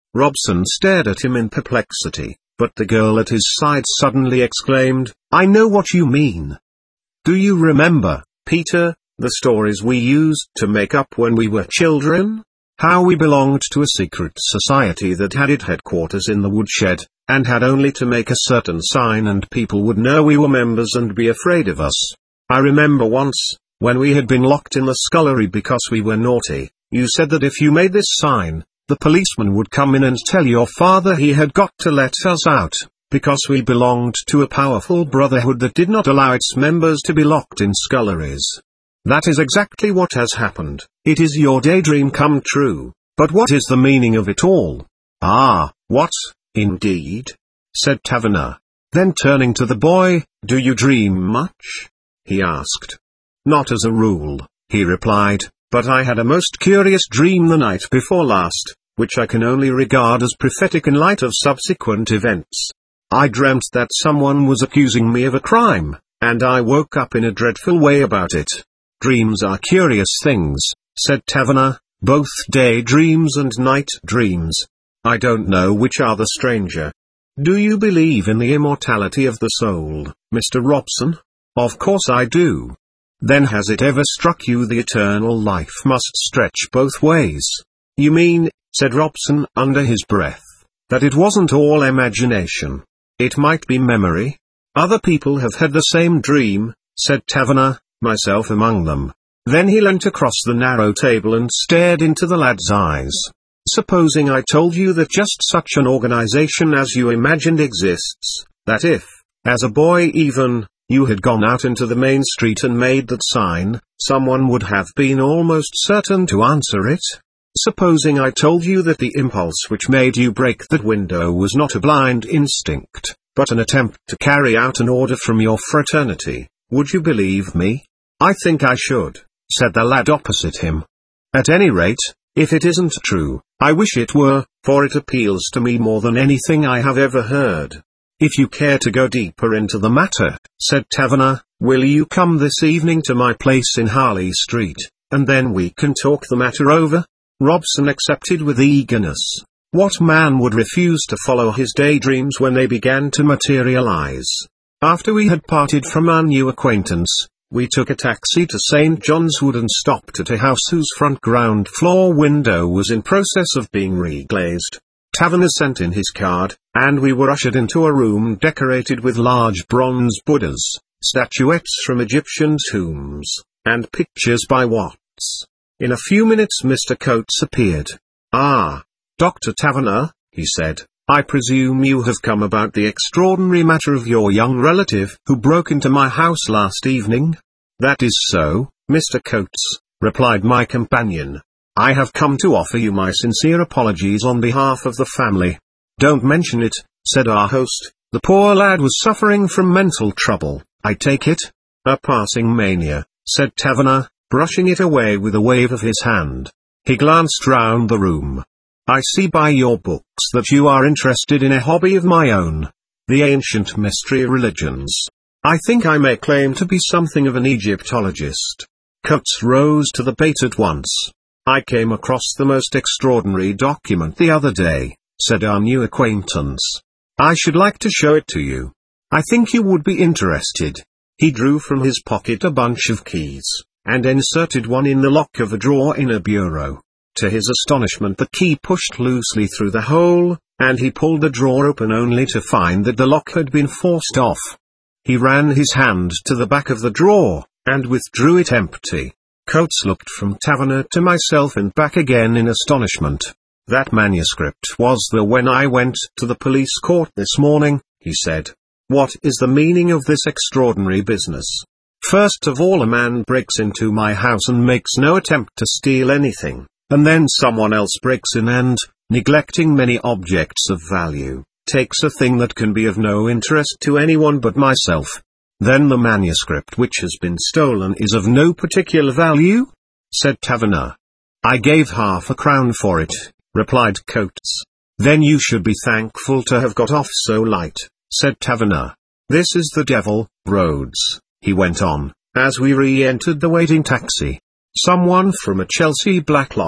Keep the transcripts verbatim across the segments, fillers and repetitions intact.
Robson stared at him in perplexity, but the girl at his side suddenly exclaimed, "I know what you mean. Do you remember, Peter, the stories we used to make up when we were children? How we belonged to a secret society that had its headquarters in the woodshed, and had only to make a certain sign and people would know we were members and be afraid of us. I remember once, when we had been locked in the scullery because we were naughty, you said that if you made this sign, the policeman would come in and tell your father he had got to let us out, because we belonged to a powerful brotherhood that did not allow its members to be locked in sculleries. That is exactly what has happened. It is your daydream come true, but what is the meaning of it all?" "Ah, what, indeed?" said Taverner. Then turning to the boy, "Do you dream much?" he asked. "Not as a rule," he replied, "but I had a most curious dream the night before last, which I can only regard as prophetic in light of subsequent events. I dreamt that someone was accusing me of a crime, and I woke up in a dreadful way about it." "Dreams are curious things," said Taverner, "both day dreams and night dreams. I don't know which are the stranger. Do you believe in the immortality of the soul, Mister Robson?" "Of course I do." "Then has it ever struck you the eternal life must stretch both ways?" "You mean," said Robson under his breath, "that it wasn't all imagination? It might be memory?" "Other people have had the same dream," said Taverner, "myself among them." Then he leant across the narrow table and stared into the lad's eyes. "Supposing I told you that just such an organization as you imagined exists, that if, as a boy even, you had gone out into the main street and made that sign, someone would have been almost certain to answer it? Supposing I told you that the impulse which made you break that window was not a blind instinct, but an attempt to carry out an order from your fraternity, would you believe me?" "I think I should," said the lad opposite him. "At any rate, if it isn't true, I wish it were, for it appeals to me more than anything I have ever heard." "If you care to go deeper into the matter," said Taverner, "will you come this evening to my place in Harley Street, and then we can talk the matter over?" Robson accepted with eagerness. What man would refuse to follow his daydreams when they began to materialize? After we had parted from our new acquaintance, we took a taxi to Saint John's Wood and stopped at a house whose front ground floor window was in process of being reglazed. Taverner sent in his card, and we were ushered into a room decorated with large bronze Buddhas, statuettes from Egyptian tombs, and pictures by Watts. In a few minutes Mister Coates appeared. "Ah, Doctor Taverner," he said, "I presume you have come about the extraordinary matter of your young relative who broke into my house last evening?" "That is so, Mister Coates," replied my companion. "I have come to offer you my sincere apologies on behalf of the family." "Don't mention it," said our host. "The poor lad was suffering from mental trouble, I take it?" "A passing mania," said Taverner, brushing it away with a wave of his hand. He glanced round the room. "I see by your books that you are interested in a hobby of my own, the ancient mystery religions. I think I may claim to be something of an Egyptologist." Coates rose to the bait at once. "I came across the most extraordinary document the other day," said our new acquaintance. "I should like to show it to you. I think you would be interested." He drew from his pocket a bunch of keys, and inserted one in the lock of a drawer in a bureau. To his astonishment the key pushed loosely through the hole, and he pulled the drawer open only to find that the lock had been forced off. He ran his hand to the back of the drawer, and withdrew it empty. Coates looked from Taverner to myself and back again in astonishment. "That manuscript was the when I went to the police court this morning," he said. "What is the meaning of this extraordinary business? First of all, a man breaks into my house and makes no attempt to steal anything, and then someone else breaks in and, neglecting many objects of value, takes a thing that can be of no interest to anyone but myself. Then the manuscript which has been stolen is of no particular value?" said Taverner. "I gave half a crown for it," replied Coates. "Then you should be thankful to have got off so light," said Taverner. "This is the devil, Rhodes," he went on, as we re-entered the waiting taxi. "Someone from a Chelsea Black Lodge,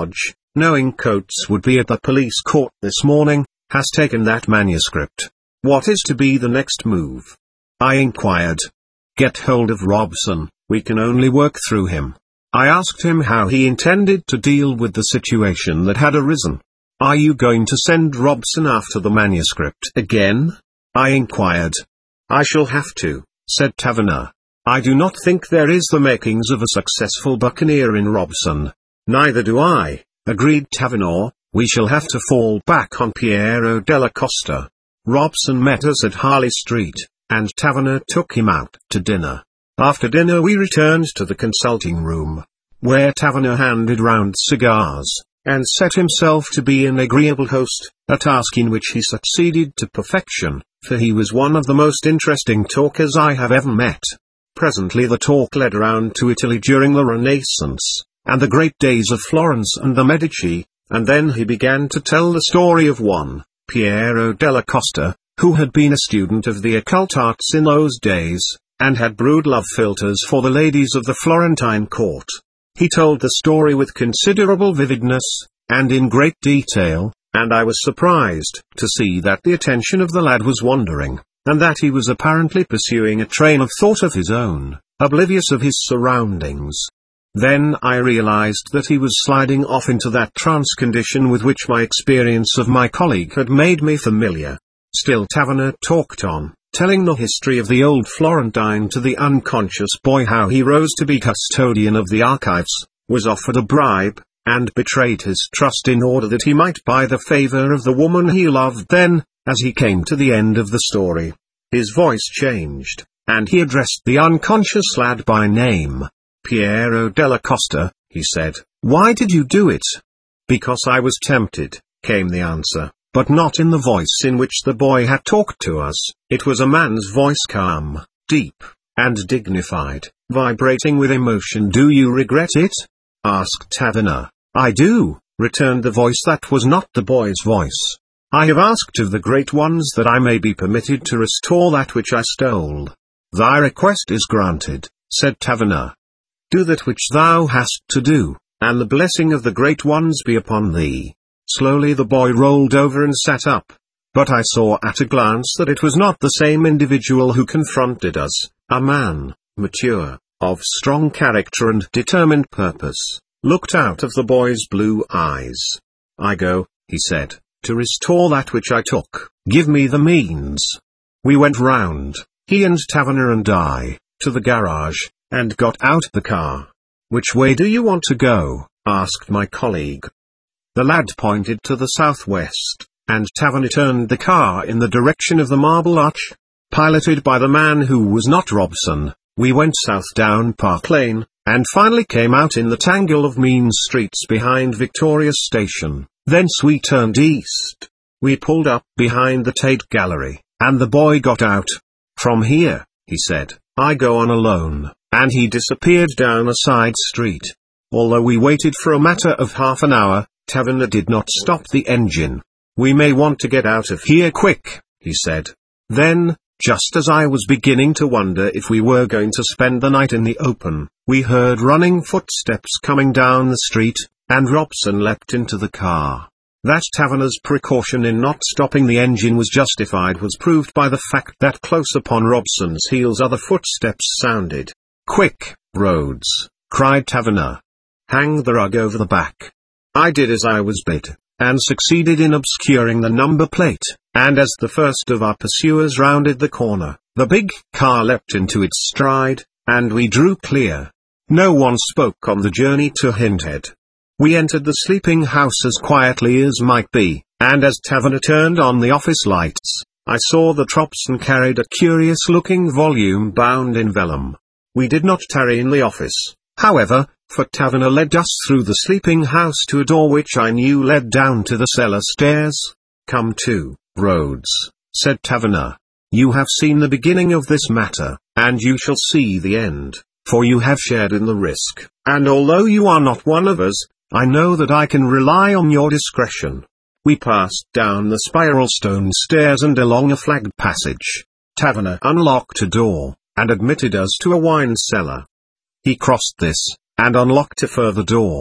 knowing Coates would be at the police court this morning, has taken that manuscript. What is to be the next move? I inquired. Get hold of Robson, we can only work through him. I asked him how he intended to deal with the situation that had arisen. Are you going to send Robson after the manuscript again? I inquired. I shall have to, said Taverner. I do not think there is the makings of a successful buccaneer in Robson. Neither do I, agreed Taverner. We shall have to fall back on Piero della Costa. Robson met us at Harley Street, and Taverner took him out to dinner. After dinner we returned to the consulting room, where Taverner handed round cigars, and set himself to be an agreeable host, a task in which he succeeded to perfection, for he was one of the most interesting talkers I have ever met. Presently the talk led round to Italy during the Renaissance, and the great days of Florence and the Medici, and then he began to tell the story of one, Piero della Costa, who had been a student of the occult arts in those days, and had brewed love philters for the ladies of the Florentine court. He told the story with considerable vividness, and in great detail, and I was surprised to see that the attention of the lad was wandering, and that he was apparently pursuing a train of thought of his own, oblivious of his surroundings. Then I realized that he was sliding off into that trance condition with which my experience of my colleague had made me familiar. Still Taverner talked on, telling the history of the old Florentine to the unconscious boy, how he rose to be custodian of the archives, was offered a bribe, and betrayed his trust in order that he might buy the favor of the woman he loved. Then, as he came to the end of the story, his voice changed, and he addressed the unconscious lad by name. Piero della Costa, he said, why did you do it? Because I was tempted, came the answer. But not in the voice in which the boy had talked to us. It was a man's voice, calm, deep, and dignified, vibrating with emotion. Do you regret it? Asked Taverner. I do, returned the voice. That was not the boy's voice. I have asked of the great ones that I may be permitted to restore that which I stole. Thy request is granted, said Taverner. Do that which thou hast to do, and the blessing of the great ones be upon thee. Slowly the boy rolled over and sat up. But I saw at a glance that it was not the same individual who confronted us, a man, mature, of strong character and determined purpose, looked out of the boy's blue eyes. I go, he said, to restore that which I took. Give me the means. We went round, he and Taverner and I, to the garage, and got out the car. Which way do you want to go? Asked my colleague. The lad pointed to the southwest, and Taverner turned the car in the direction of the Marble Arch. Piloted by the man who was not Robson, we went south down Park Lane, and finally came out in the tangle of mean streets behind Victoria Station. Thence we turned east. We pulled up behind the Tate Gallery, and the boy got out. From here, he said, I go on alone, and he disappeared down a side street. Although we waited for a matter of half an hour, Taverner did not stop the engine. We may want to get out of here quick, he said. Then, just as I was beginning to wonder if we were going to spend the night in the open, we heard running footsteps coming down the street, and Robson leapt into the car. That Taverner's precaution in not stopping the engine was justified was proved by the fact that close upon Robson's heels other footsteps sounded. Quick, Rhodes, cried Taverner. Hang the rug over the back. I did as I was bid, and succeeded in obscuring the number plate, and as the first of our pursuers rounded the corner, the big car leapt into its stride, and we drew clear. No one spoke on the journey to Hindhead. We entered the sleeping house as quietly as might be, and as Taverner turned on the office lights, I saw that Robson carried a curious-looking volume bound in vellum. We did not tarry in the office, however, for Taverner led us through the sleeping house to a door which I knew led down to the cellar stairs. Come to, Rhodes, said Taverner. You have seen the beginning of this matter, and you shall see the end, for you have shared in the risk, and although you are not one of us, I know that I can rely on your discretion. We passed down the spiral stone stairs and along a flagged passage. Taverner unlocked a door, and admitted us to a wine cellar. He crossed this, and unlocked a further door.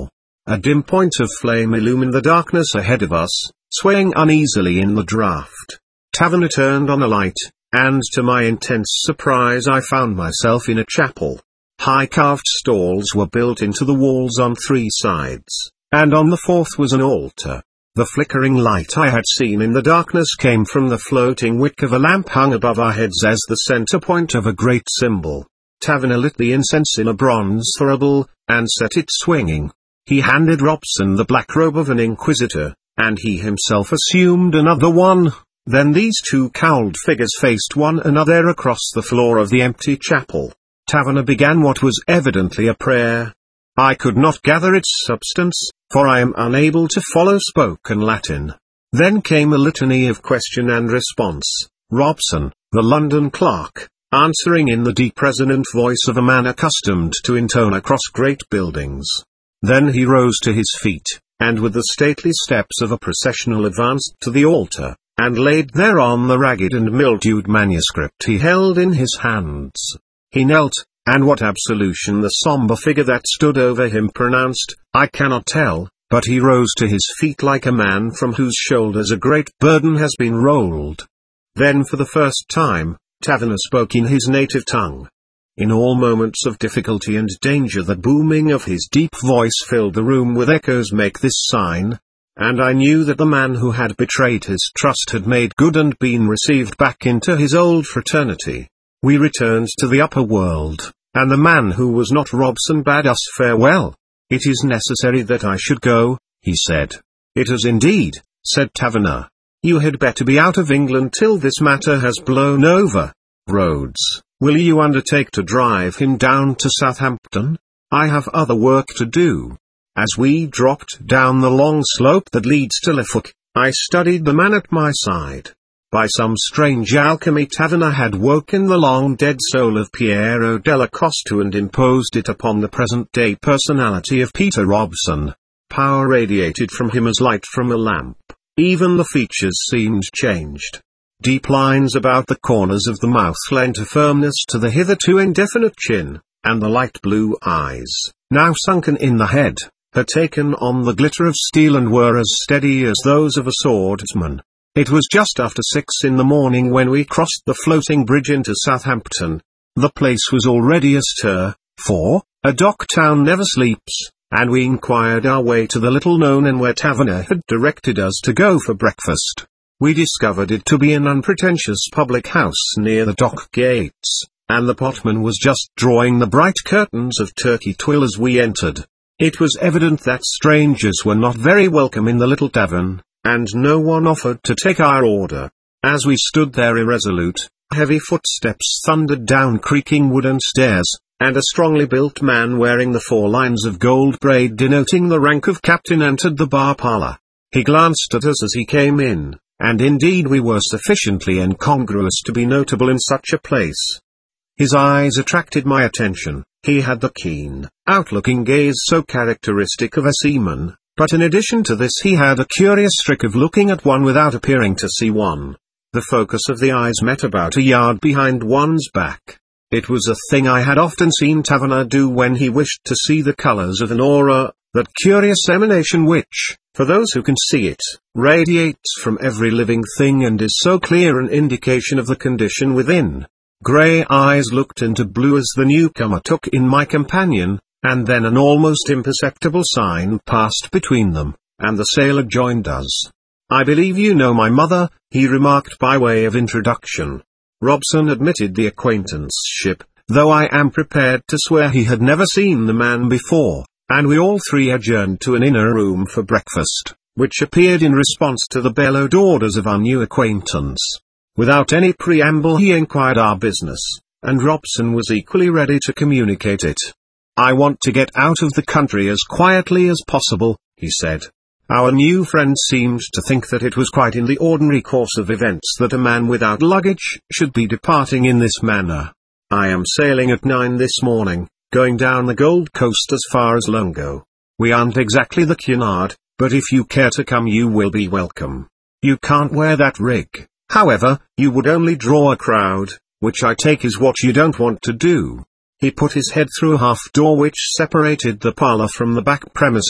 A dim point of flame illumined the darkness ahead of us, swaying uneasily in the draught. Taverner turned on a light, and to my intense surprise I found myself in a chapel. High carved stalls were built into the walls on three sides, and on the fourth was an altar. The flickering light I had seen in the darkness came from the floating wick of a lamp hung above our heads as the center point of a great symbol. Taverner lit the incense in a bronze thurible, and set it swinging. He handed Robson the black robe of an inquisitor, and he himself assumed another one. Then these two cowled figures faced one another across the floor of the empty chapel. Taverner began what was evidently a prayer. I could not gather its substance, for I am unable to follow spoken Latin. Then came a litany of question and response, Robson, the London clerk, answering in the deep resonant voice of a man accustomed to intone across great buildings. Then he rose to his feet, and with the stately steps of a processional advanced to the altar, and laid thereon the ragged and mildewed manuscript he held in his hands. He knelt, and what absolution the somber figure that stood over him pronounced, I cannot tell, but he rose to his feet like a man from whose shoulders a great burden has been rolled. Then for the first time, Taverner spoke in his native tongue. In all moments of difficulty and danger the booming of his deep voice filled the room with echoes. Make this sign. And I knew that the man who had betrayed his trust had made good and been received back into his old fraternity. We returned to the upper world, and the man who was not Robson bade us farewell. It is necessary that I should go, he said. It is indeed, said Taverner. You had better be out of England till this matter has blown over. Rhodes, will you undertake to drive him down to Southampton? I have other work to do. As we dropped down the long slope that leads to Suffolk, I studied the man at my side. By some strange alchemy Taverner had woken the long-dead soul of Piero della Costa and imposed it upon the present-day personality of Peter Robson. Power radiated from him as light from a lamp. Even the features seemed changed. Deep lines about the corners of the mouth lent a firmness to the hitherto indefinite chin, and the light blue eyes, now sunken in the head, had taken on the glitter of steel and were as steady as those of a swordsman. It was just after six in the morning when we crossed the floating bridge into Southampton. The place was already astir, for a dock town never sleeps, and we inquired our way to the little-known inn where Taverner had directed us to go for breakfast. We discovered it to be an unpretentious public house near the dock gates, and the potman was just drawing the bright curtains of turkey twill as we entered. It was evident that strangers were not very welcome in the little tavern, and no one offered to take our order. As we stood there irresolute, heavy footsteps thundered down creaking wooden stairs, and a strongly built man wearing the four lines of gold braid denoting the rank of captain entered the bar parlour. He glanced at us as he came in, and indeed we were sufficiently incongruous to be notable in such a place. His eyes attracted my attention. He had the keen, outlooking gaze so characteristic of a seaman, but in addition to this he had a curious trick of looking at one without appearing to see one. The focus of the eyes met about a yard behind one's back. It was a thing I had often seen Taverner do when he wished to see the colors of an aura, that curious emanation which, for those who can see it, radiates from every living thing and is so clear an indication of the condition within. Grey eyes looked into blue as the newcomer took in my companion, and then an almost imperceptible sign passed between them, and the sailor joined us. I believe you know my mother, he remarked by way of introduction. Robson admitted the acquaintanceship, though I am prepared to swear he had never seen the man before, and we all three adjourned to an inner room for breakfast, which appeared in response to the bellowed orders of our new acquaintance. Without any preamble he inquired our business, and Robson was equally ready to communicate it. I want to get out of the country as quietly as possible, he said. Our new friend seemed to think that it was quite in the ordinary course of events that a man without luggage should be departing in this manner. I am sailing at nine this morning, going down the Gold Coast as far as Lungo. We aren't exactly the Cunard, but if you care to come you will be welcome. You can't wear that rig. However, you would only draw a crowd, which I take is what you don't want to do. He put his head through a half door which separated the parlour from the back premises,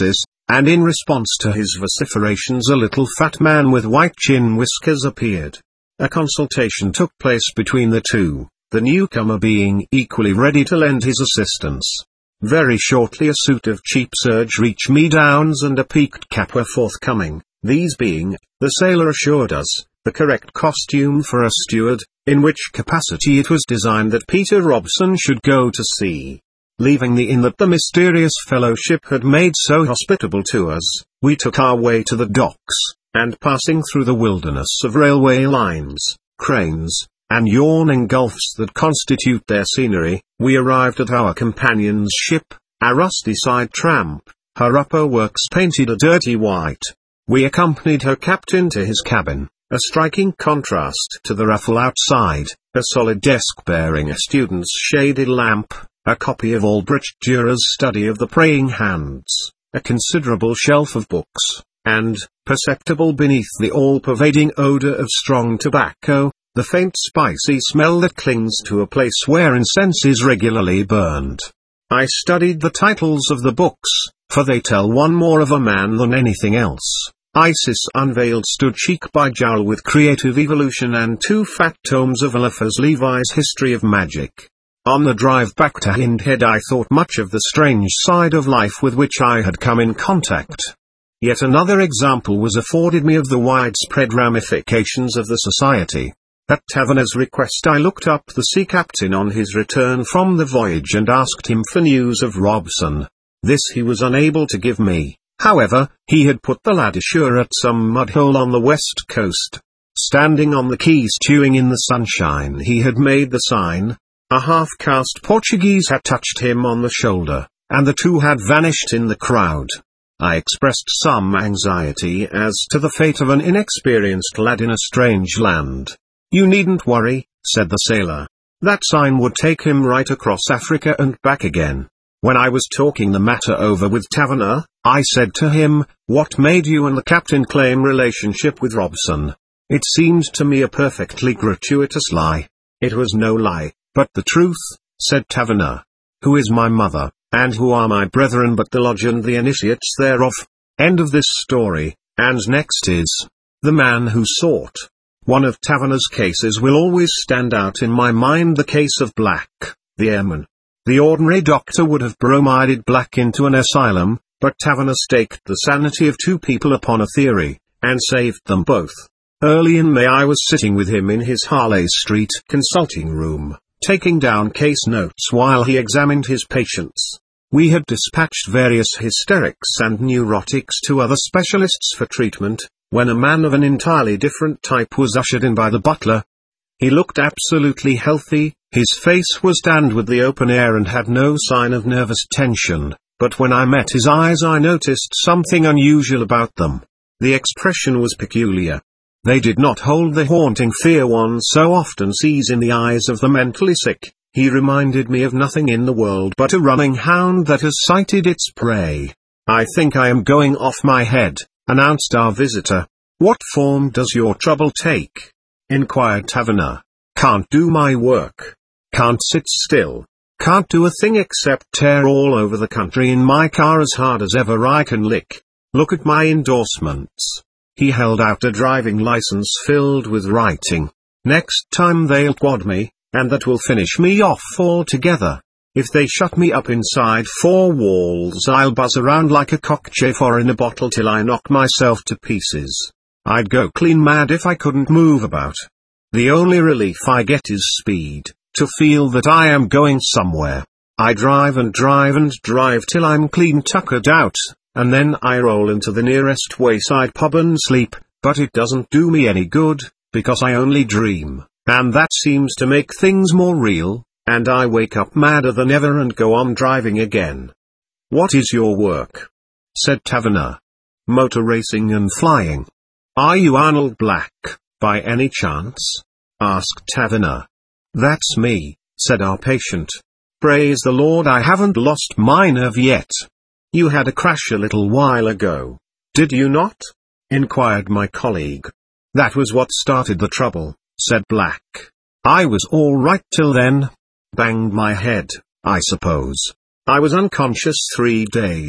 and in response to his vociferations a little fat man with white chin whiskers appeared. A consultation took place between the two, the newcomer being equally ready to lend his assistance. Very shortly a suit of cheap serge reach-me-downs and a peaked cap were forthcoming, these being, the sailor assured us, the correct costume for a steward, in which capacity it was designed that Peter Robson should go to sea. Leaving the inn that the mysterious fellowship had made so hospitable to us, we took our way to the docks, and passing through the wilderness of railway lines, cranes, and yawning gulfs that constitute their scenery, we arrived at our companion's ship, a rusty side tramp, her upper works painted a dirty white. We accompanied her captain to his cabin, a striking contrast to the raffle outside, a solid desk bearing a student's shaded lamp, a copy of Albrecht Dürer's Study of the Praying Hands, a considerable shelf of books, and, perceptible beneath the all-pervading odor of strong tobacco, the faint spicy smell that clings to a place where incense is regularly burned. I studied the titles of the books, for they tell one more of a man than anything else. Isis Unveiled stood cheek by jowl with Creative Evolution and two fat tomes of Eliphas Levi's History of Magic. On the drive back to Hindhead I thought much of the strange side of life with which I had come in contact. Yet another example was afforded me of the widespread ramifications of the society. At Taverner's request I looked up the sea captain on his return from the voyage and asked him for news of Robson. This he was unable to give me. However, he had put the lad ashore at some mudhole on the west coast. Standing on the quay stewing in the sunshine he had made the sign. A half-caste Portuguese had touched him on the shoulder, and the two had vanished in the crowd. I expressed some anxiety as to the fate of an inexperienced lad in a strange land. "You needn't worry," said the sailor. "That sign would take him right across Africa and back again." When I was talking the matter over with Taverner, I said to him, "What made you and the captain claim relationship with Robson?" It seemed to me a perfectly gratuitous lie. It was no lie, but the truth, said Taverner. "Who is my mother, and who are my brethren but the lodge and the initiates thereof?" End of this story. And next is, The Man Who Sought. One of Taverner's cases will always stand out in my mind, the case of Black, the airman. The ordinary doctor would have bromided Black into an asylum, but Taverner staked the sanity of two people upon a theory, and saved them both. Early in May I was sitting with him in his Harley Street consulting room, taking down case notes while he examined his patients. We had dispatched various hysterics and neurotics to other specialists for treatment, when a man of an entirely different type was ushered in by the butler. He looked absolutely healthy, his face was tanned with the open air and had no sign of nervous tension, but when I met his eyes I noticed something unusual about them. The expression was peculiar. They did not hold the haunting fear one so often sees in the eyes of the mentally sick. He reminded me of nothing in the world but a running hound that has sighted its prey. "I think I am going off my head," announced our visitor. "What form does your trouble take?" inquired Taverner. "Can't do my work. Can't sit still. Can't do a thing except tear all over the country in my car as hard as ever I can lick. Look at my endorsements." He held out a driving license filled with writing. "Next time they'll quad me, and that will finish me off altogether. If they shut me up inside four walls I'll buzz around like a cockchafer in a bottle till I knock myself to pieces. I'd go clean mad if I couldn't move about. The only relief I get is speed, to feel that I am going somewhere. I drive and drive and drive till I'm clean tuckered out, and then I roll into the nearest wayside pub and sleep, but it doesn't do me any good, because I only dream, and that seems to make things more real, and I wake up madder than ever and go on driving again." "What is your work?" said Taverner. "Motor racing and flying." "Are you Arnold Black, by any chance?" asked Taverner. "That's me," said our patient. "Praise the Lord, I haven't lost my nerve yet." "You had a crash a little while ago, did you not?" inquired my colleague. "That was what started the trouble," said Black. "I was all right till then. Banged my head, I suppose. I was unconscious three days,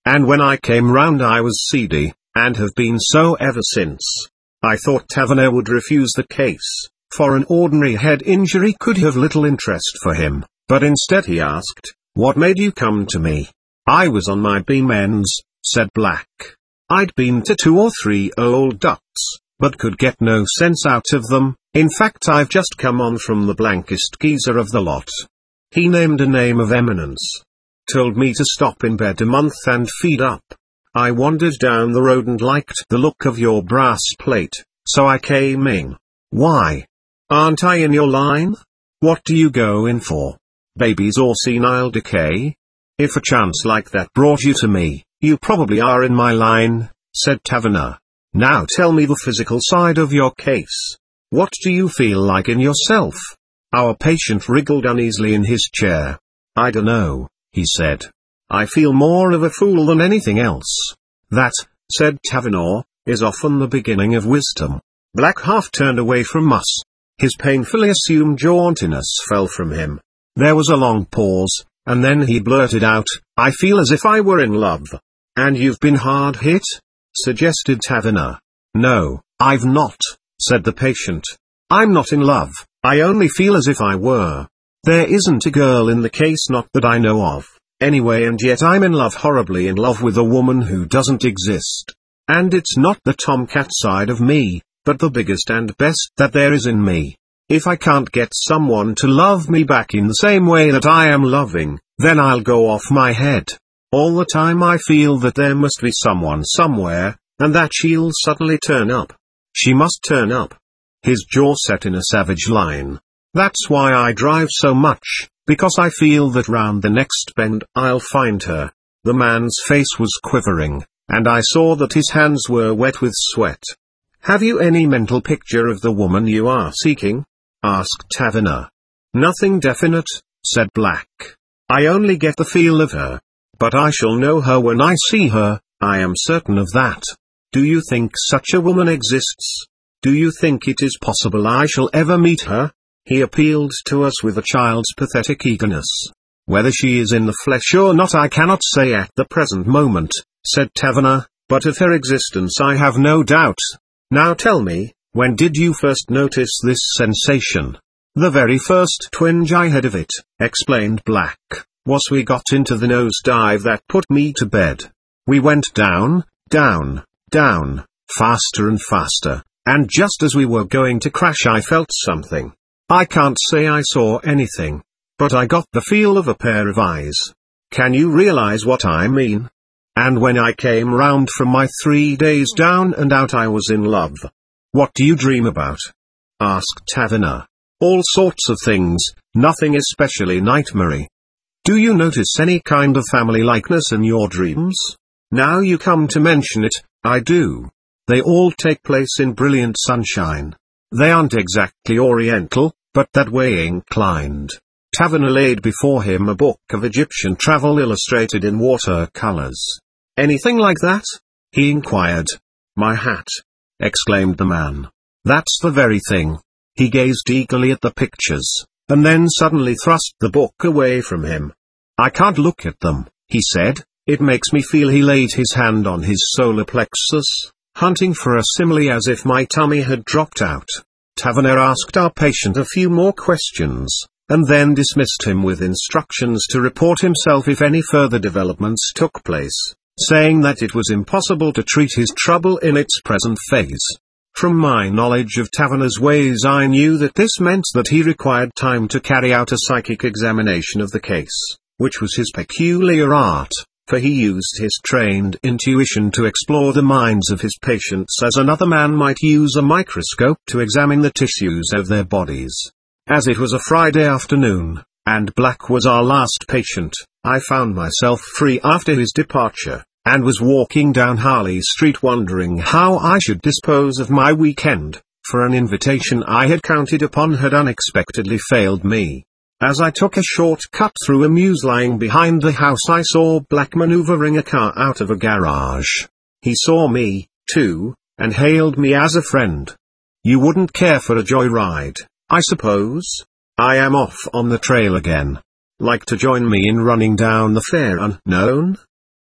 And when I came round I was seedy, and have been so ever since. I thought Taverner would refuse the case, for an ordinary head injury could have little interest for him, but instead he asked, "What made you come to me?" "I was on my beam ends," said Black. "I'd been to two or three old ducks, but could get no sense out of them. In fact I've just come on from the blankest geezer of the lot." He named a name of eminence. "Told me to stop in bed a month and feed up. I wandered down the road and liked the look of your brass plate, so I came in." "Why? Aren't I in your line? What do you go in for? Babies or senile decay? If a chance like that brought you to me, you probably are in my line," said Taverner. "Now tell me the physical side of your case. What do you feel like in yourself?" Our patient wriggled uneasily in his chair. "I dunno," he said. "I feel more of a fool than anything else." "That," said Taverner, "is often the beginning of wisdom." Black half turned away from us. His painfully assumed jauntiness fell from him. There was a long pause, and then he blurted out, "I feel as if I were in love." "And you've been hard hit?" suggested Taverner. "No, I've not," said the patient. "I'm not in love, I only feel as if I were. There isn't a girl in the case, not that I know of, anyway, and yet I'm in love, horribly in love with a woman who doesn't exist. And it's not the tomcat side of me, but the biggest and best that there is in me. If I can't get someone to love me back in the same way that I am loving, then I'll go off my head. All the time I feel that there must be someone somewhere, and that she'll suddenly turn up. She must turn up." His jaw set in a savage line. "That's why I drive so much, because I feel that round the next bend I'll find her." The man's face was quivering, and I saw that his hands were wet with sweat. "Have you any mental picture of the woman you are seeking?" asked Taverner. "Nothing definite," said Black. "I only get the feel of her. But I shall know her when I see her, I am certain of that. Do you think such a woman exists? Do you think it is possible I shall ever meet her?" He appealed to us with a child's pathetic eagerness. "Whether she is in the flesh or not I cannot say at the present moment," said Taverner, "but of her existence I have no doubt. Now tell me, when did you first notice this sensation?" "The very first twinge I had of it," explained Black, "was we got into the nosedive that put me to bed. We went down, down, down, faster and faster, and just as we were going to crash I felt something. I can't say I saw anything, but I got the feel of a pair of eyes. Can you realize what I mean? And when I came round from my three days down and out I was in love." "What do you dream about?" asked Taverner. "All sorts of things, nothing especially nightmare." "Do you notice any kind of family likeness in your dreams?" "Now you come to mention it, I do. They all take place in brilliant sunshine. They aren't exactly oriental, but that way inclined." Taverner laid before him a book of Egyptian travel illustrated in water-colors. "Anything like that?" he inquired. "My hat!" exclaimed the man. "That's the very thing." He gazed eagerly at the pictures, and then suddenly thrust the book away from him. "I can't look at them," he said. "It makes me feel." He laid his hand on his solar plexus, hunting for a simile as if my tummy had dropped out. Taverner asked our patient a few more questions, and then dismissed him with instructions to report himself if any further developments took place, saying that it was impossible to treat his trouble in its present phase. From my knowledge of Taverner's ways I knew that this meant that he required time to carry out a psychic examination of the case, which was his peculiar art, for he used his trained intuition to explore the minds of his patients as another man might use a microscope to examine the tissues of their bodies. As it was a Friday afternoon, and Black was our last patient, I found myself free after his departure, and was walking down Harley Street wondering how I should dispose of my weekend, for an invitation I had counted upon had unexpectedly failed me. As I took a short cut through a mews lying behind the house I saw Black maneuvering a car out of a garage. He saw me, too, and hailed me as a friend. "You wouldn't care for a joyride, I suppose? I am off on the trail again. Like to join me in running down the fair unknown?"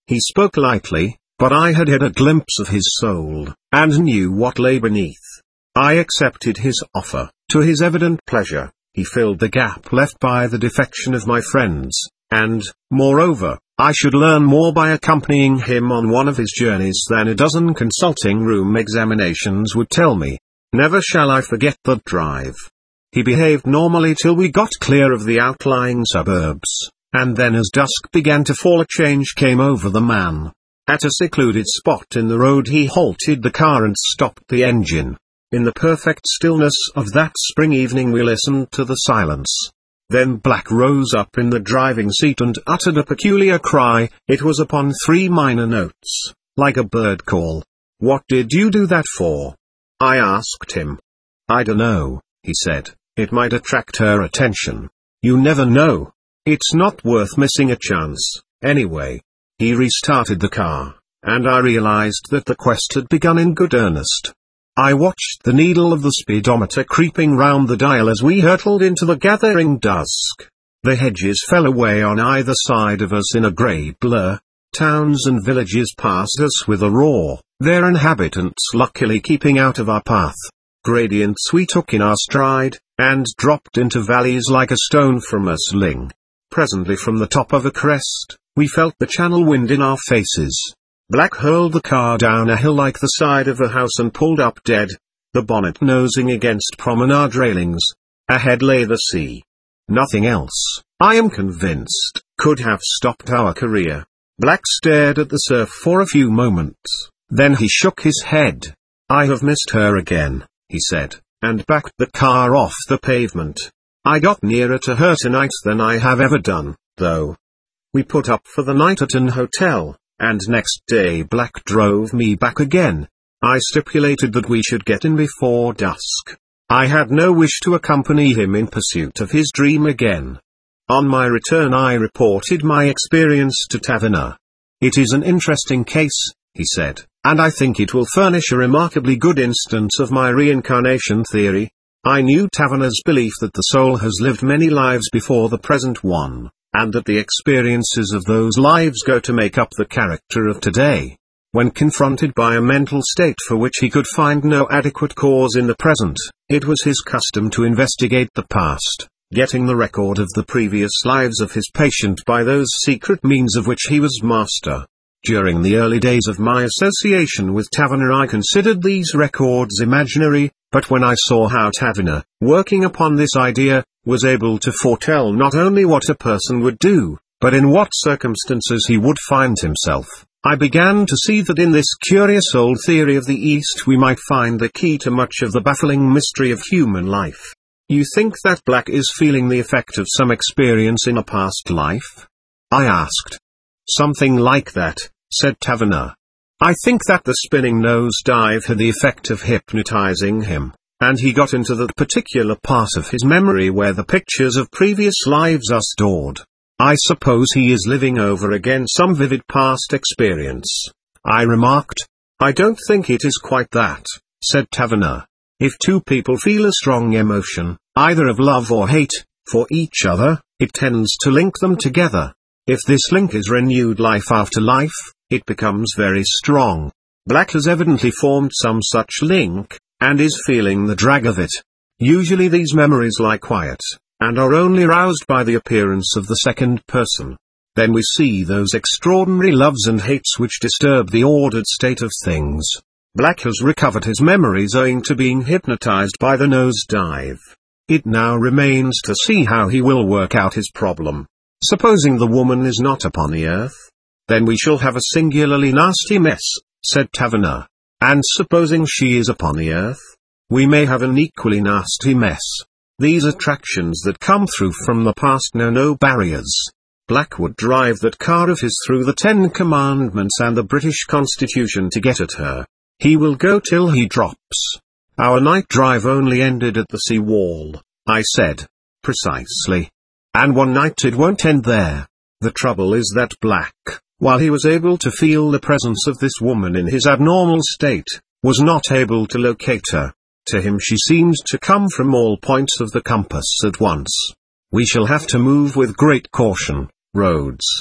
He spoke lightly, but I had had a glimpse of his soul, and knew what lay beneath. I accepted his offer. To his evident pleasure, he filled the gap left by the defection of my friends, and, moreover, I should learn more by accompanying him on one of his journeys than a dozen consulting room examinations would tell me. Never shall I forget that drive. He behaved normally till we got clear of the outlying suburbs, and then as dusk began to fall a change came over the man. At a secluded spot in the road he halted the car and stopped the engine. In the perfect stillness of that spring evening we listened to the silence. Then Black rose up in the driving seat and uttered a peculiar cry. It was upon three minor notes, like a bird call. "What did you do that for?" I asked him. "I dunno," he said. "It might attract her attention. You never know. It's not worth missing a chance, anyway." He restarted the car, and I realized that the quest had begun in good earnest. I watched the needle of the speedometer creeping round the dial as we hurtled into the gathering dusk. The hedges fell away on either side of us in a grey blur. Towns and villages passed us with a roar, their inhabitants luckily keeping out of our path. Gradients we took in our stride, and dropped into valleys like a stone from a sling. Presently from the top of a crest, we felt the channel wind in our faces. Black hurled the car down a hill like the side of a house and pulled up dead, the bonnet nosing against promenade railings. Ahead lay the sea. Nothing else, I am convinced, could have stopped our career. Black stared at the surf for a few moments, then he shook his head. "I have missed her again," he said, and backed the car off the pavement. "I got nearer to her tonight than I have ever done, though." We put up for the night at an hotel, and next day Black drove me back again. I stipulated that we should get in before dusk. I had no wish to accompany him in pursuit of his dream again. On my return I reported my experience to Taverner. "It is an interesting case," he said, "and I think it will furnish a remarkably good instance of my reincarnation theory." I knew Taverner's belief that the soul has lived many lives before the present one, and that the experiences of those lives go to make up the character of today. When confronted by a mental state for which he could find no adequate cause in the present, it was his custom to investigate the past, getting the record of the previous lives of his patient by those secret means of which he was master. During the early days of my association with Taverner I considered these records imaginary, but when I saw how Taverner, working upon this idea, was able to foretell not only what a person would do, but in what circumstances he would find himself, I began to see that in this curious old theory of the East we might find the key to much of the baffling mystery of human life. "You think that Black is feeling the effect of some experience in a past life?" I asked. "Something like that," said Taverner. "I think that the spinning nose dive had the effect of hypnotizing him, and he got into that particular part of his memory where the pictures of previous lives are stored. I suppose he is living over again some vivid past experience," I remarked. "I don't think it is quite that," said Taverner. "If two people feel a strong emotion, either of love or hate, for each other, it tends to link them together. If this link is renewed life after life, it becomes very strong. Black has evidently formed some such link, and is feeling the drag of it. Usually these memories lie quiet, and are only roused by the appearance of the second person. Then we see those extraordinary loves and hates which disturb the ordered state of things. Black has recovered his memories owing to being hypnotized by the nose dive. It now remains to see how he will work out his problem. Supposing the woman is not upon the earth? Then we shall have a singularly nasty mess, said Taverner. And supposing she is upon the earth? We may have an equally nasty mess. These attractions that come through from the past know no barriers. Black would drive that car of his through the Ten Commandments and the British Constitution to get at her. He will go till he drops. Our night drive only ended at the sea wall, I said. Precisely. And one night it won't end there. The trouble is that Black, while he was able to feel the presence of this woman in his abnormal state, was not able to locate her. To him she seemed to come from all points of the compass at once. We shall have to move with great caution, Rhodes.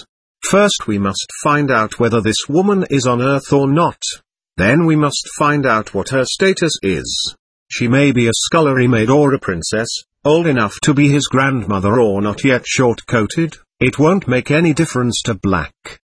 First we must find out whether this woman is on Earth or not. Then we must find out what her status is. She may be a scullery maid or a princess, old enough to be his grandmother or not yet short-coated. It won't make any difference to Black.